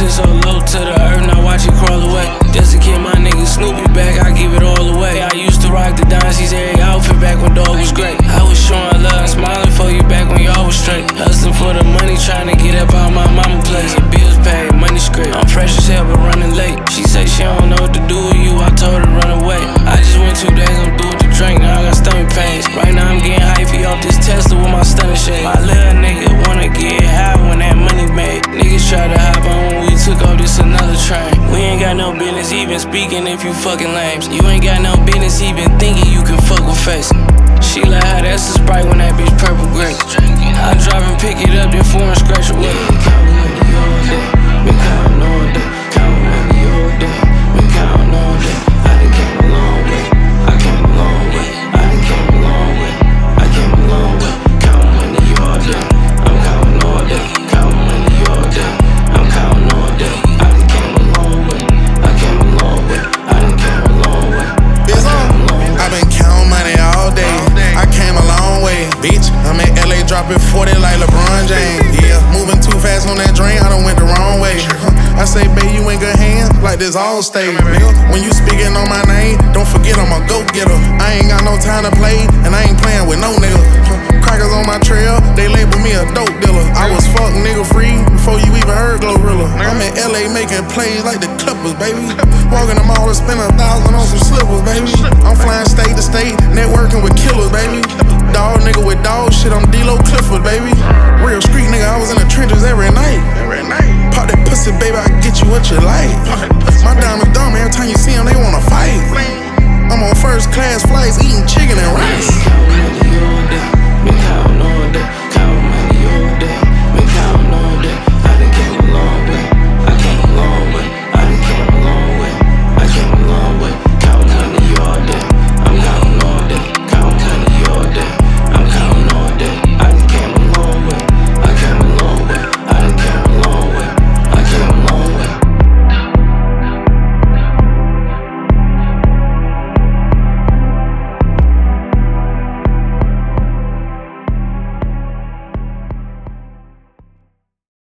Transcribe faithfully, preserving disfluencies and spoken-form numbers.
Been so low to the earth, now watch it crawl away. Just to get my nigga Snoopy back, I give it all away. I used to rock the Dynasties every outfit back when dog was great. I was showing love and smiling for you back when y'all was straight. Hustling for the money, trying to get up out my mama place. The bills paid, money scraped. I'm fresh as hell but running late. She say she don't know what to do with you, I told her to run away. I just went two days, I'm through with the drink, now I got stomach pains. Right now I'm getting hypey off this Tesla with my stunning shade. My little nigga wanna get high when that money made. Niggas try to hop on when we took off this another train. We ain't got no business even speaking if you fucking lames. You ain't got no business even thinking you can fuck with face. She like how that's a Sprite when that bitch purple grape. I drive and pick it up, then foreign scratch away. Count money all day, been counting all day. Count money all day, been counting all day. I done came a long way, I came a long way. I done came a long way, I came a long way. Count money all day, I'm counting all day. Count money all day, I'm counting all day. I done came a long way, I came a long way. I done came a long way. It's on. I've been counting money all day. I came a long way, bitch. I'm in L A dropping forty like LeBron James. Yeah, moving too fast on that drain, I done went the wrong way. I say, babe, you in good hands, like this all stay, nigga. When you speaking on my name, don't forget I'm a go-getter. I ain't got no time to play, and I ain't playing with no nigga. Crackers on my trail, they label me a dope dealer. I was fuck nigga free before you even heard Glorilla. I'm in L A making plays like the Clippers, baby. Walking the mall and spend a thousand on some slippers, baby. I'm flying state to state, networking with killers, baby. Dog nigga with dog shit, I'm D-Lo Clifford, baby. Real street nigga, I was in the trenches every night. Every night. Pop that pussy, baby, I get you what you like. My diamonds dumb, every time you see them, they wanna fight. I'm on first class flights, eating chicken and rice.